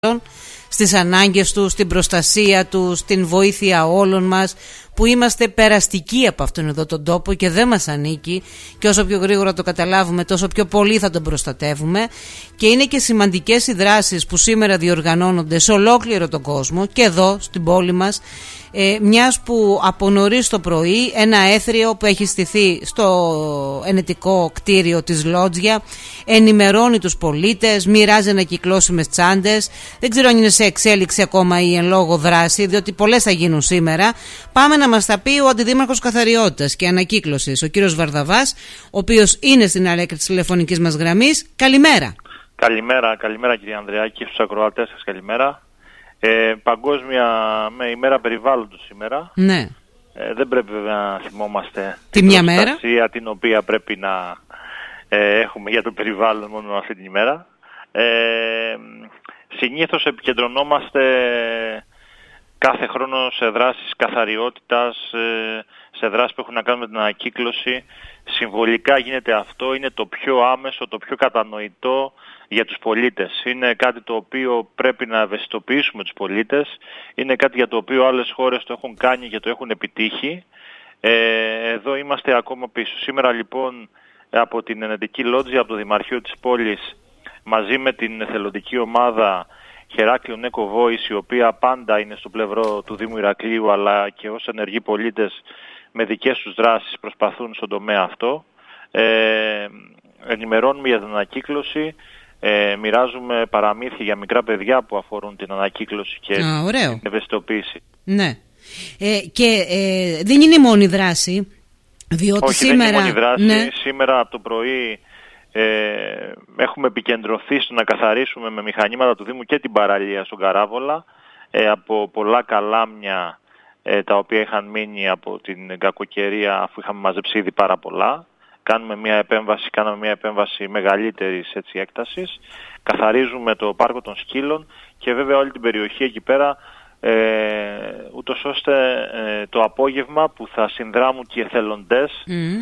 στις ανάγκες τους, στην προστασία τους, στην βοήθεια όλων μας, που είμαστε περαστικοί από αυτόν εδώ τον τόπο και δεν μας ανήκει, και όσο πιο γρήγορα το καταλάβουμε τόσο πιο πολύ θα τον προστατεύουμε. Και είναι και σημαντικές οι δράσεις που σήμερα διοργανώνονται σε ολόκληρο τον κόσμο και εδώ στην πόλη μας, μιας που από νωρίς το πρωί ένα έθριο που έχει στηθεί στο ενετικό κτίριο της Λότζια ενημερώνει τους πολίτες, μοιράζει ανακυκλώσιμες τσάντες. Δεν ξέρω αν είναι σε εξέλιξη ακόμα η εν λόγω δράση, διότι πολλές θα γίνουν σήμερα. Πάμε να μας τα πει ο Αντιδήμαρχος Καθαριότητας και Ανακύκλωσης, ο κύριος Βαρδαβάς, ο οποίος είναι στην άλλη άκρη της τηλεφωνικής μας γραμμής. Καλημέρα. Καλημέρα κύριε Ανδρεάκη, στους ακροατές σας καλημέρα. Παγκόσμια ημέρα περιβάλλοντος σήμερα. Ναι. Δεν πρέπει βέβαια να θυμόμαστε την προστασία την οποία πρέπει να έχουμε για το περιβάλλον μόνο αυτή την ημέρα. Συνήθως επικεντρωνόμαστε κάθε χρόνο σε δράσεις καθαριότητας, σε δράσεις που έχουν να κάνουν με την ανακύκλωση. Συμβολικά γίνεται αυτό, είναι το πιο άμεσο, το πιο κατανοητό για τους πολίτες. Είναι κάτι το οποίο πρέπει να ευαισθητοποιήσουμε τους πολίτες. Είναι κάτι για το οποίο άλλες χώρες το έχουν κάνει και το έχουν επιτύχει. Εδώ είμαστε ακόμα πίσω. Σήμερα λοιπόν από την Ενετική Λότζια, από το Δημαρχείο της πόλης, μαζί με την εθελοντική ομάδα Χεράκλειον Eco Voice, η οποία πάντα είναι στο πλευρό του Δήμου Ηρακλείου, αλλά και ως ενεργοί πολίτες με δικές τους δράσεις προσπαθούν στον τομέα αυτό. Ενημερώνουμε για την ανακύκλωση, μοιράζουμε παραμύθια για μικρά παιδιά που αφορούν την ανακύκλωση και την ευαισθητοποίηση. Ναι. Και δεν είναι η μόνη δράση, διότι όχι, σήμερα... δεν είναι η μόνη δράση. Ναι. Σήμερα από το πρωί έχουμε επικεντρωθεί στο να καθαρίσουμε με μηχανήματα του Δήμου και την παραλία στον Καράβολα από πολλά καλάμια τα οποία είχαν μείνει από την κακοκαιρία, αφού είχαμε μαζέψει ήδη πάρα πολλά. Κάναμε μια επέμβαση μεγαλύτερης έκτασης. Καθαρίζουμε το πάρκο των Σκύλων και βέβαια όλη την περιοχή εκεί πέρα, ούτως ώστε το απόγευμα που θα συνδράμουν και οι εθελοντές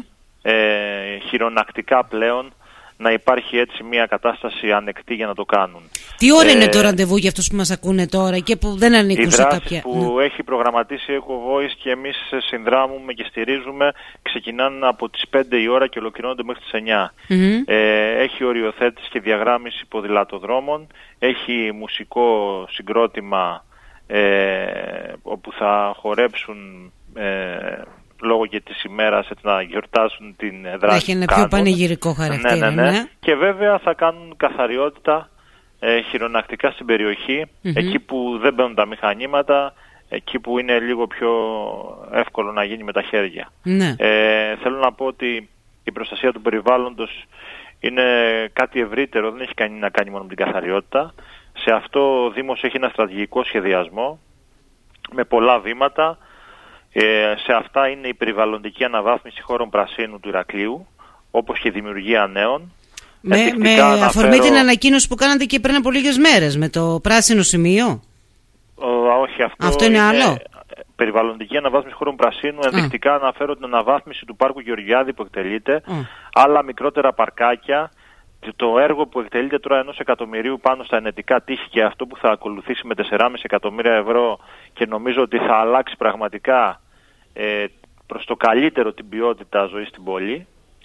χειρονακτικά πλέον, να υπάρχει έτσι μια κατάσταση ανεκτή για να το κάνουν. Τι ώρα είναι το ραντεβού για αυτούς που μας ακούνε τώρα και που δεν ανήκουν σε κάποια... Οι δράσεις που έχει προγραμματίσει η Eco Voice και εμείς συνδράμουμε και στηρίζουμε ξεκινάνε από τις 5 η ώρα και ολοκληρώνονται μέχρι τις 9. Έχει οριοθέτηση και διαγράμμιση ποδηλατοδρόμων, έχει μουσικό συγκρότημα όπου θα χορέψουν λόγω και της ημέρας, έτσι, να γιορτάσουν την δράση. Έχει ένα πιο πανηγυρικό χαρακτήρα. Ναι. Και βέβαια θα κάνουν καθαριότητα χειρονακτικά στην περιοχή, εκεί που δεν μπαίνουν τα μηχανήματα, εκεί που είναι λίγο πιο εύκολο να γίνει με τα χέρια. Ναι. Θέλω να πω ότι η προστασία του περιβάλλοντος είναι κάτι ευρύτερο, δεν έχει να κάνει μόνο με την καθαριότητα. Σε αυτό ο Δήμος έχει ένα στρατηγικό σχεδιασμό με πολλά βήματα. Σε αυτά είναι η περιβαλλοντική αναβάθμιση χώρων πρασίνου του Ηρακλείου, όπως και η δημιουργία νέων. Με αφορμή την ανακοίνωση που κάνατε και πριν από λίγες μέρες με το πράσινο σημείο. Όχι, αυτό είναι άλλο. Περιβαλλοντική αναβάθμιση χώρων πρασίνου. Ενδεικτικά αναφέρω την αναβάθμιση του πάρκου Γεωργιάδη που εκτελείται, άλλα μικρότερα παρκάκια. Το έργο που εκτελείται τώρα 1 εκατομμυρίου πάνω στα ενετικά τείχη και αυτό που θα ακολουθήσει με 4,5 εκατομμύρια ευρώ, και νομίζω ότι θα αλλάξει πραγματικά προς το καλύτερο την ποιότητα ζωής στην πόλη.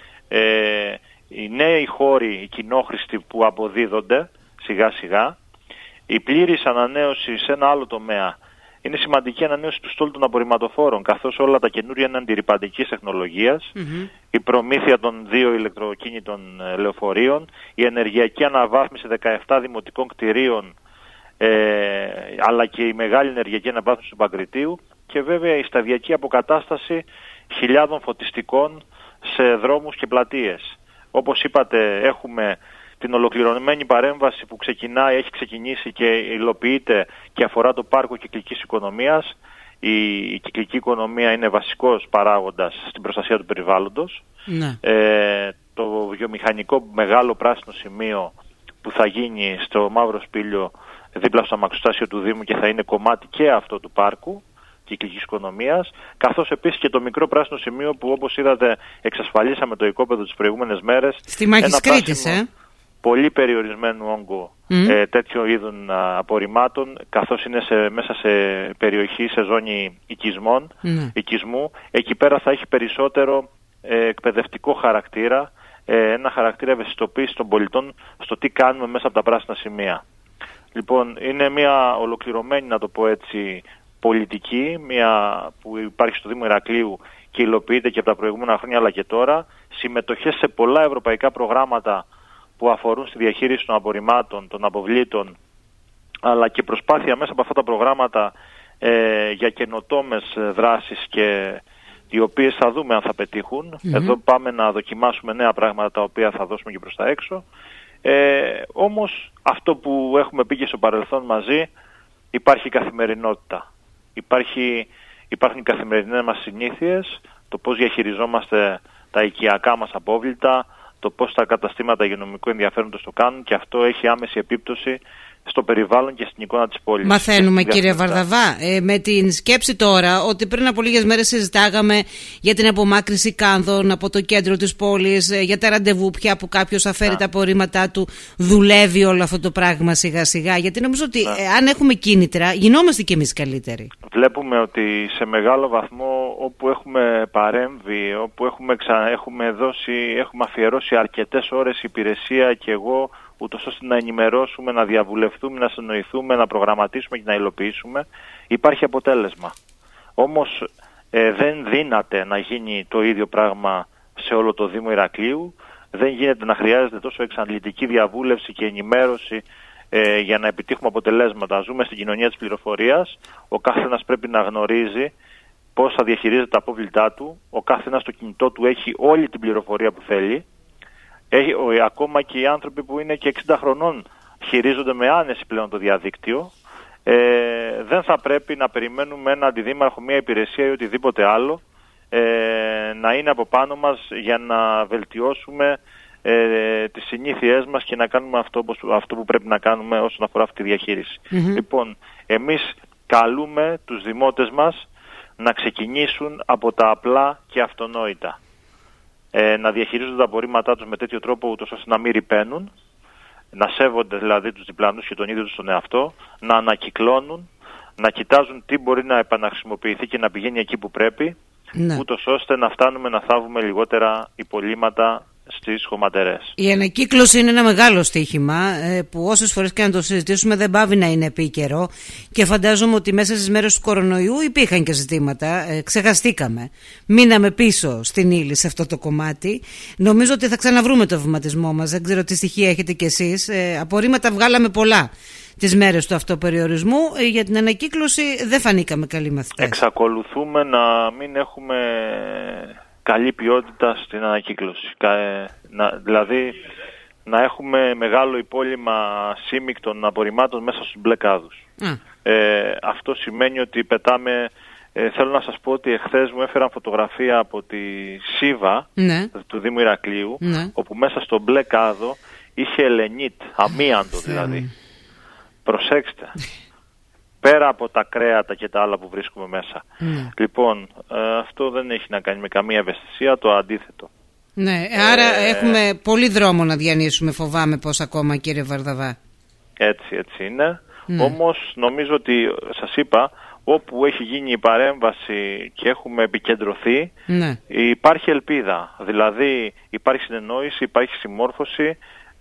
Οι νέοι χώροι, οι κοινόχρηστοι που αποδίδονται σιγά σιγά, η πλήρης ανανέωση σε ένα άλλο τομέα. Είναι σημαντική ανανέωση του στόλου των απορριμματοφόρων, καθώς όλα τα καινούρια είναι αντιρρυπαντικής τεχνολογίας, η προμήθεια των 2 ηλεκτροκίνητων λεωφορείων, η ενεργειακή αναβάθμιση 17 δημοτικών κτηρίων, αλλά και η μεγάλη ενεργειακή αναβάθμιση του Παγκριτίου, και βέβαια η σταδιακή αποκατάσταση χιλιάδων φωτιστικών σε δρόμους και πλατείες. Όπως είπατε, έχουμε την ολοκληρωμένη παρέμβαση που έχει ξεκινήσει και υλοποιείται και αφορά το πάρκο κυκλικής οικονομίας. Η κυκλική οικονομία είναι βασικός παράγοντας στην προστασία του περιβάλλοντος. Ναι. Το βιομηχανικό μεγάλο πράσινο σημείο που θα γίνει στο Μαύρο Σπήλιο, δίπλα στο αμαξοστάσιο του Δήμου, και θα είναι κομμάτι και αυτό του πάρκου κυκλικής οικονομίας, καθώς επίσης και το μικρό πράσινο σημείο που, όπως είδατε, εξασφαλίσαμε το οικόπεδο τις προηγούμενες μέρες. Στη μάχη της Κρήτης, πολύ περιορισμένου όγκου τέτοιου είδους απορριμμάτων, καθώς είναι μέσα σε περιοχή, σε ζώνη οικισμού. Εκεί πέρα θα έχει περισσότερο εκπαιδευτικό χαρακτήρα, ένα χαρακτήρα ευαισθητοποίηση των πολιτών στο τι κάνουμε μέσα από τα πράσινα σημεία. Λοιπόν, είναι μια ολοκληρωμένη, να το πω έτσι, πολιτική, μια που υπάρχει στο Δήμο Ηρακλείου και υλοποιείται και από τα προηγούμενα χρόνια αλλά και τώρα, συμμετοχές σε πολλά ευρωπαϊκά προγράμματα που αφορούν στη διαχείριση των απορριμμάτων, των αποβλήτων, αλλά και προσπάθεια μέσα από αυτά τα προγράμματα για καινοτόμες δράσεις, και οι οποίες θα δούμε αν θα πετύχουν. Εδώ πάμε να δοκιμάσουμε νέα πράγματα τα οποία θα δώσουμε και προς τα έξω. Όμως αυτό που έχουμε πει και στο παρελθόν μαζί, υπάρχει καθημερινότητα. Υπάρχουν οι καθημερινές μας συνήθειες, το πώς διαχειριζόμαστε τα οικιακά μας απόβλητα, το πώς τα καταστήματα υγειονομικού ενδιαφέροντος το κάνουν, και αυτό έχει άμεση επίπτωση στο περιβάλλον και στην εικόνα της πόλης. Μαθαίνουμε, κύριε Βαρδαβά, με την σκέψη τώρα ότι πριν από λίγες μέρες συζητάγαμε για την απομάκρυνση κάνδων από το κέντρο της πόλης, για τα ραντεβού πια που κάποιος θα φέρει τα απορρίμματά του. Δουλεύει όλο αυτό το πράγμα σιγά σιγά? Γιατί νομίζω ότι αν έχουμε κίνητρα γινόμαστε κι εμείς καλύτεροι. Βλέπουμε ότι σε μεγάλο βαθμό όπου έχουμε παρέμβει, όπου έχουμε αφιερώσει αρκετές ώρες υπηρεσία και εγώ, ούτως ώστε να ενημερώσουμε, να διαβουλευτούμε, να συνοηθούμε, να προγραμματίσουμε και να υλοποιήσουμε, υπάρχει αποτέλεσμα. Όμως δεν δύναται να γίνει το ίδιο πράγμα σε όλο το Δήμο Ηρακλείου, δεν γίνεται να χρειάζεται τόσο εξαντλητική διαβούλευση και ενημέρωση για να επιτύχουμε αποτελέσματα. Ζούμε στην κοινωνία της πληροφορίας, ο καθένας πρέπει να γνωρίζει πώς θα διαχειρίζεται τα απόβλητά του, ο καθένας στο κινητό του έχει όλη την πληροφορία που θέλει. Ακόμα και οι άνθρωποι που είναι και 60 χρονών χειρίζονται με άνεση πλέον το διαδίκτυο. Δεν θα πρέπει να περιμένουμε ένα αντιδήμαρχο, μια υπηρεσία ή οτιδήποτε άλλο να είναι από πάνω μας για να βελτιώσουμε τις συνήθειές μας και να κάνουμε αυτό που πρέπει να κάνουμε όσον αφορά αυτή τη διαχείριση. Λοιπόν, εμείς καλούμε τους δημότες μας να ξεκινήσουν από τα απλά και αυτονόητα. Να διαχειρίζονται τα απορρίμματά τους με τέτοιο τρόπο ούτως ώστε να μην ρυπαίνουν, να σέβονται δηλαδή τους διπλανούς και τον ίδιο τους τον εαυτό, να ανακυκλώνουν, να κοιτάζουν τι μπορεί να επαναχρησιμοποιηθεί και να πηγαίνει εκεί που πρέπει, ούτως ώστε να φτάνουμε να θάβουμε λιγότερα υπολείμματα στις χωματερές. Η ανακύκλωση είναι ένα μεγάλο στοίχημα που όσες φορές και να το συζητήσουμε δεν πάβει να είναι επίκαιρο, και φαντάζομαι ότι μέσα στις μέρες του κορονοϊού υπήρχαν και ζητήματα, ξεχαστήκαμε, μείναμε πίσω στην ύλη σε αυτό το κομμάτι. Νομίζω ότι θα ξαναβρούμε το βηματισμό μας, δεν ξέρω τι στοιχεία έχετε κι εσείς. Απορρίμματα βγάλαμε πολλά τις μέρες του αυτοπεριορισμού, για την ανακύκλωση δεν φανήκαμε καλοί μαθητές. Εξακολουθούμε να μην έχουμε καλή ποιότητα στην ανακύκλωση. Δηλαδή να έχουμε μεγάλο υπόλοιμα σύμμικτων απορριμμάτων μέσα στους μπλε κάδους. Αυτό σημαίνει ότι πετάμε. Θέλω να σας πω ότι εχθές μου έφεραν φωτογραφία από τη Σίβα του Δήμου Ηρακλείου, όπου μέσα στο μπλε κάδο είχε ελενίτ, αμίαντο δηλαδή. Προσέξτε. Πέρα από τα κρέατα και τα άλλα που βρίσκουμε μέσα. Λοιπόν, αυτό δεν έχει να κάνει με καμία ευαισθησία, το αντίθετο. Ναι, άρα έχουμε πολύ δρόμο να διανύσουμε, φοβάμαι πως ακόμα, κύριε Βαρδαβά. Έτσι είναι. Όμως νομίζω ότι, σας είπα, όπου έχει γίνει η παρέμβαση και έχουμε επικεντρωθεί, υπάρχει ελπίδα. Δηλαδή υπάρχει συνεννόηση, υπάρχει συμμόρφωση,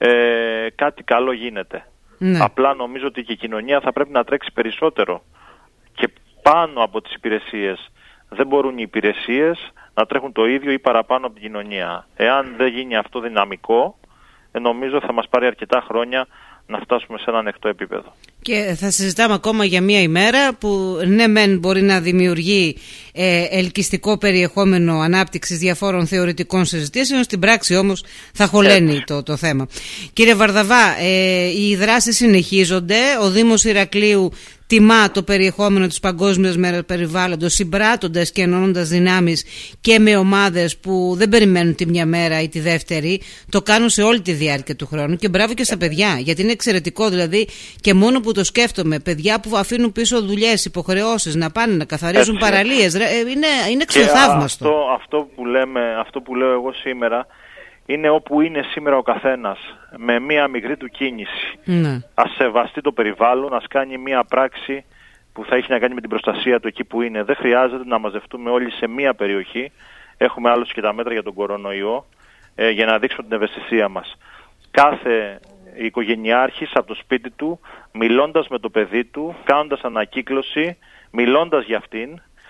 κάτι καλό γίνεται. Απλά νομίζω ότι και η κοινωνία θα πρέπει να τρέξει περισσότερο και πάνω από τις υπηρεσίες. Δεν μπορούν οι υπηρεσίες να τρέχουν το ίδιο ή παραπάνω από την κοινωνία. Εάν δεν γίνει αυτό δυναμικό, νομίζω θα μας πάρει αρκετά χρόνια να φτάσουμε σε ένα ανεκτό επίπεδο. Και θα συζητάμε ακόμα για μία ημέρα που ναι μεν μπορεί να δημιουργεί ελκυστικό περιεχόμενο ανάπτυξης διαφόρων θεωρητικών συζητήσεων, στην πράξη όμως θα χωλαίνει το θέμα. Κύριε Βαρδαβά, οι δράσεις συνεχίζονται, ο Δήμος Ηρακλείου τιμά το περιεχόμενο της Παγκόσμιας Μέρας Περιβάλλοντος, συμπράττοντας και ενώνοντας δυνάμεις και με ομάδες που δεν περιμένουν τη μια μέρα ή τη δεύτερη, το κάνουν σε όλη τη διάρκεια του χρόνου, και μπράβο και στα παιδιά, γιατί είναι εξαιρετικό. Δηλαδή, και μόνο που το σκέφτομαι, παιδιά που αφήνουν πίσω δουλειές, υποχρεώσεις, να πάνε να καθαρίζουν παραλίες, είναι ξεθαύμαστο. Αυτό που λέω εγώ σήμερα είναι όπου είναι σήμερα ο καθένας, με μία μικρή του κίνηση. Ας σεβαστεί το περιβάλλον, ας κάνει μία πράξη που θα έχει να κάνει με την προστασία του εκεί που είναι. Δεν χρειάζεται να μαζευτούμε όλοι σε μία περιοχή. Έχουμε άλλωστε και τα μέτρα για τον κορονοϊό, για να δείξουμε την ευαισθησία μας. Κάθε οικογενειάρχης από το σπίτι του, μιλώντας με το παιδί του, κάνοντας ανακύκλωση, μιλώντας για αυτήν,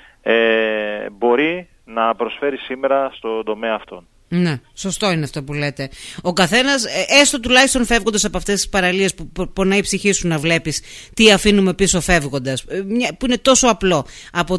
μπορεί να προσφέρει σήμερα στον τομέα αυτόν. Ναι, σωστό είναι αυτό που λέτε. Ο καθένας, έστω τουλάχιστον φεύγοντας από αυτές τις παραλίες που πονάει η ψυχή σου να βλέπεις τι αφήνουμε πίσω φεύγοντας, που είναι τόσο απλό, από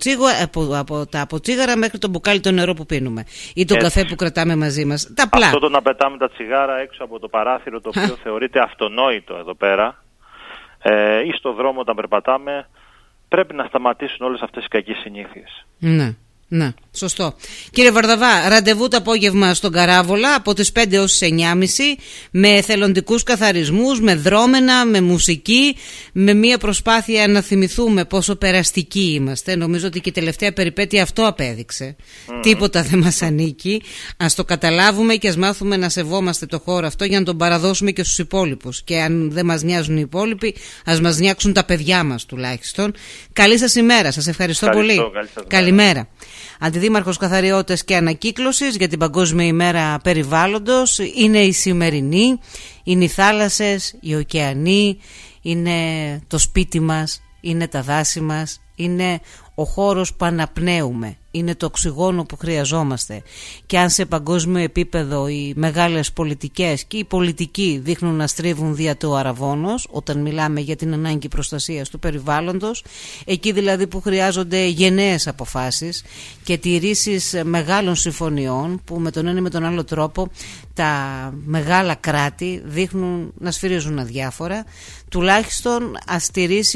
τα αποτσίγαρα μέχρι το μπουκάλι το νερό που πίνουμε ή τον καφέ που κρατάμε μαζί μας. Τα απλά. Αυτό το να πετάμε τα τσιγάρα έξω από το παράθυρο, το οποίο θεωρείται αυτονόητο εδώ πέρα, ή στο δρόμο όταν περπατάμε, πρέπει να σταματήσουν όλες αυτές οι κακές συνήθειες. Ναι. Ναι, σωστό. Κύριε Βαρδαβά, ραντεβού το απόγευμα στον Καράβολα από τις 5 ως τις 9.30 με θελοντικούς καθαρισμούς, με δρόμενα, με μουσική, με μια προσπάθεια να θυμηθούμε πόσο περαστικοί είμαστε. Νομίζω ότι και η τελευταία περιπέτεια αυτό απέδειξε. Τίποτα δεν μας ανήκει. Ας το καταλάβουμε και ας μάθουμε να σεβόμαστε το χώρο αυτό για να τον παραδώσουμε και στους υπόλοιπους. Και αν δεν μας νοιάζουν οι υπόλοιποι, ας μας νοιάξουν τα παιδιά μας τουλάχιστον. Καλή σας ημέρα. Σας ευχαριστώ πολύ. Καλημέρα. Αντιδήμαρχος Καθαριότητας και Ανακύκλωσης για την Παγκόσμια ημέρα περιβάλλοντος είναι η σημερινή, είναι οι θάλασσες, οι ωκεανοί, είναι το σπίτι μας, είναι τα δάση μας, είναι ο χώρος που αναπνέουμε, είναι το οξυγόνο που χρειαζόμαστε. Και αν σε παγκόσμιο επίπεδο οι μεγάλες πολιτικές και οι πολιτικοί δείχνουν να στρίβουν δια του αραβώνος, όταν μιλάμε για την ανάγκη προστασίας του περιβάλλοντος, εκεί δηλαδή που χρειάζονται γενναίες αποφάσεις και τηρήσεις μεγάλων συμφωνιών που με τον ένα ή με τον άλλο τρόπο τα μεγάλα κράτη δείχνουν να σφυρίζουν αδιάφορα, τουλάχιστον ας στηρίσει